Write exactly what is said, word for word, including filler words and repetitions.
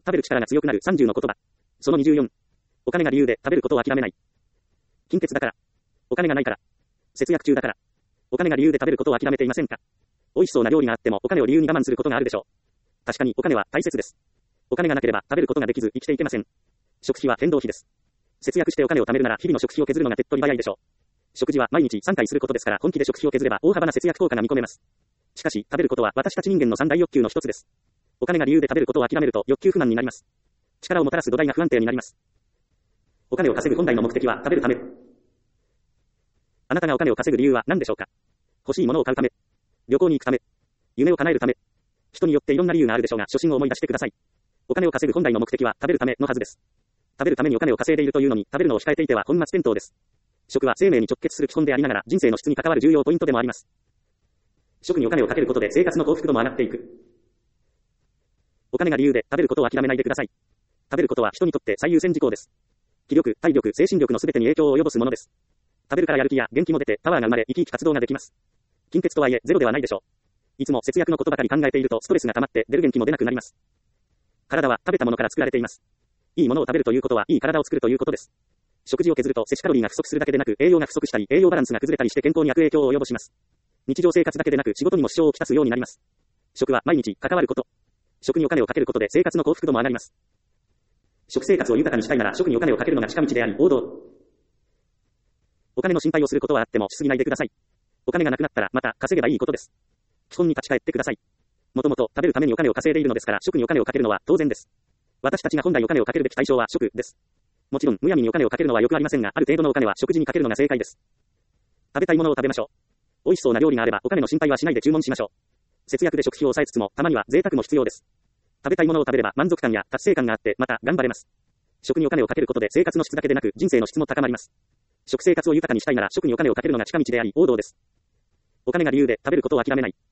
食べる力が強くなるさんじゅうの言葉。そのにじゅうよん。お金が理由で食べることを諦めない。金欠だから。お金がないから。節約中だから。お金が理由で食べることを諦めていませんか？美味しそうな料理があってもお金を理由に我慢することがあるでしょう。確かにお金は大切です。お金がなければ食べることができず生きていけません。食費は変動費です。節約してお金を貯めるなら日々の食費を削るのが手っ取り早いでしょう。食事は毎日さんかいすることですから本気で食費を削れば大幅な節約効果が見込めます。しかし食べることは私たち人間の三大欲求の一つです。お金が理由で食べることを諦めると欲求不満になります。力をもたらす土台が不安定になります。お金を稼ぐ本来の目的は食べるため。あなたがお金を稼ぐ理由は何でしょうか？欲しいものを買うため。旅行に行くため。夢を叶えるため。人によっていろんな理由があるでしょうが、初心を思い出してください。お金を稼ぐ本来の目的は食べるためのはずです。食べるためにお金を稼いでいるというのに、食べるのを控えていては本末転倒です。食は生命に直結する基本でありながら、人生の質に関わる重要ポイントでもあります。食にお金をかけることで生活の幸福度も上がっていく。お金が理由で食べることを諦めないでください。食べることは人にとって最優先事項です。気力、体力、精神力のすべてに影響を及ぼすものです。食べるからやる気や元気も出てパワーが生まれ生き生き活動ができます。金欠とはいえゼロではないでしょう。いつも節約のことばかり考えているとストレスが溜まって出る元気も出なくなります。体は食べたものから作られています。いいものを食べるということはいい体を作るということです。食事を削ると摂取カロリーが不足するだけでなく栄養が不足したり栄養バランスが崩れたりして健康に悪影響を及ぼします。日常生活だけでなく仕事にも支障をきたすようになります。食は毎日関わること。食にお金をかけることで生活の幸福度も上がります。食生活を豊かにしたいなら食にお金をかけるのが近道であり王道。お金の心配をすることはあってもしすぎないでください。お金がなくなったらまた稼げばいいことです。基本に立ち返ってください。もともと食べるためにお金を稼いでいるのですから食にお金をかけるのは当然です。私たちが本来お金をかけるべき対象は食です。もちろんむやみにお金をかけるのはよくありませんが、ある程度のお金は食事にかけるのが正解です。食べたいものを食べましょう。美味しそうな料理があればお金の心配はしないで注文しましょう。節約で食費を抑えつつもたまには贅沢も必要です。食べたいものを食べれば満足感や達成感があってまた頑張れます。食にお金をかけることで生活の質だけでなく人生の質も高まります。食生活を豊かにしたいなら食にお金をかけるのが近道であり王道です。お金が理由で食べることを諦めない。